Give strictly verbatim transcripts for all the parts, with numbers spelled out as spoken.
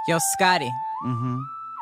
Yo, Scotty. Mm-hmm.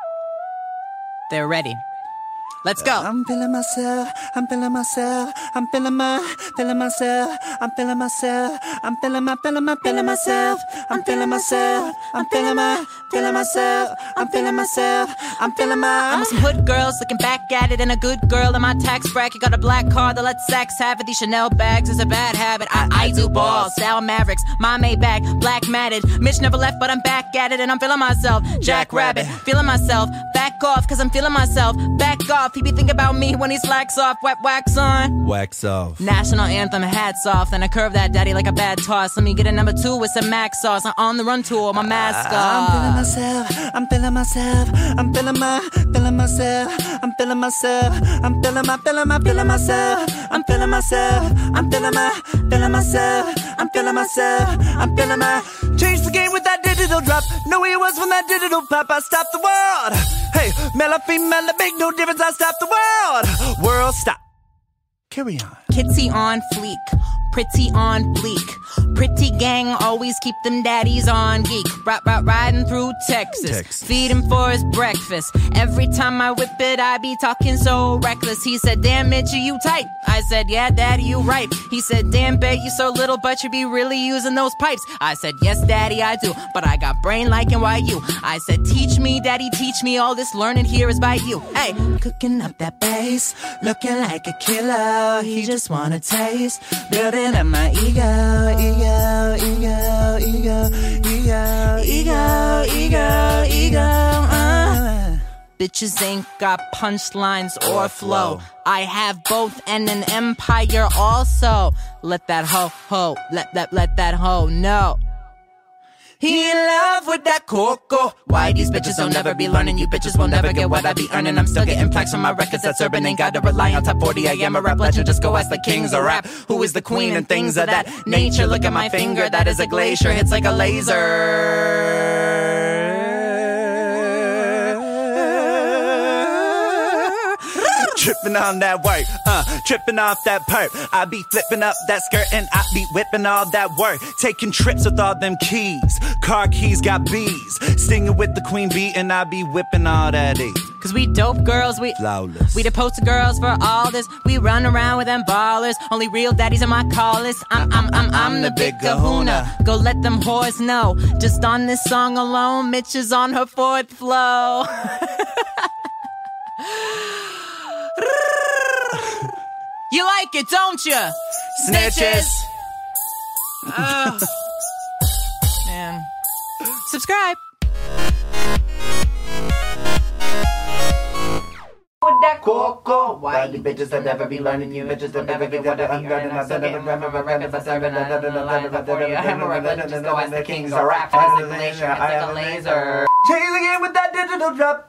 They're ready. Let's go. I'm feeling myself, I'm feeling myself, I'm feeling my, feeling myself, I'm feeling myself, I'm feeling my, feeling my, feeling myself, I'm feeling myself, I'm feeling my, feeling myself, I'm feeling myself, I'm feeling my. I'm with some hood girls looking back at it, and a good girl in my tax bracket got a black card that lets sex have it. These Chanel bags is a bad habit. I, I do balls, style Mavericks, my Maybach, black matted. Mitch never left, but I'm back at it, and I'm feeling myself. Jack Rabbit, feeling myself. Back off, cause I'm feeling myself. Back off. He be thinking about me when he slacks off. Wet wax on. Wax off. National anthem, hats off. Then I curve that daddy like a bad toss. Let me get a number two with some Mac sauce. I'm on the run tour, my mask off. I'm feeling myself, I'm feeling myself, I'm feeling my, feeling myself, I'm feeling myself, I'm feeling my, feeling my, feeling myself, I'm feeling myself, I'm feeling my, feeling myself, I'm feeling myself, I'm feeling my. Change the game with that digital drop. Know who he was from that digital pop. I stopped the world. Hey, male or female, it make no difference. I stopped the world. World, stop. Carry on. Kitty on fleek, pretty on bleak. Pretty gang always keep them daddies on geek. Ride, ride, riding through Texas, Texas. Feed him for his breakfast. Every time I whip it, I be talking so reckless. He said, damn, Mitch, you tight. I said, yeah, daddy, you right. He said, damn, babe, you so little, but you be really using those pipes. I said, yes, daddy, I do, but I got brain like N Y U. I said, teach me, daddy, teach me. All this learning here is by you. Hey, cooking up that bass, looking like a killer. He just wanna taste, building up my ego, ego, ego, ego, ego, ego, ego, ego, uh. Bitches ain't got punchlines or flow. I have both and an empire also. Let that hoe, ho, let that, let that hoe know. He in love with that coco. Why these bitches will never be learning? You bitches will never get what I be earning. I'm still getting plaques on my records. That's urban. Ain't gotta rely on top forty. I am a rap legend. Just go ask the kings of rap. Who is the queen and things of that nature? Look at my finger. That is a glacier. Hits like a laser. Tripping on that work, uh, tripping off that perp. I be flipping up that skirt and I be whipping all that work. Taking trips with all them keys. Car keys got bees. Singing with the queen bee and I be whipping all that E. Cause we dope girls, we flawless. We the poster girls for all this. We run around with them ballers. Only real daddies are my callers. I'm, I'm, I'm, I'm the big kahuna. Go let them whores know. Just on this song alone, Mitch is on her fourth flow. You like it, don't you? Snitches. Oh. Man. Subscribe. With that coco. Why you bitches that never be learning? You bitches that never get what I'm learning. I said I'm a record for serving. I don't know line for you. I'm a record. Just go ask the kings of rap. It's like a laser. It's like a laser. Change the game with that digital drop.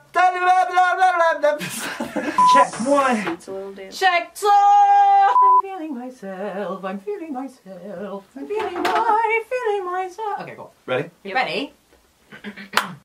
Check one. Check two. I'm feeling myself. I'm feeling myself. I'm feeling my, feeling myself. Okay, cool. Ready? You ready?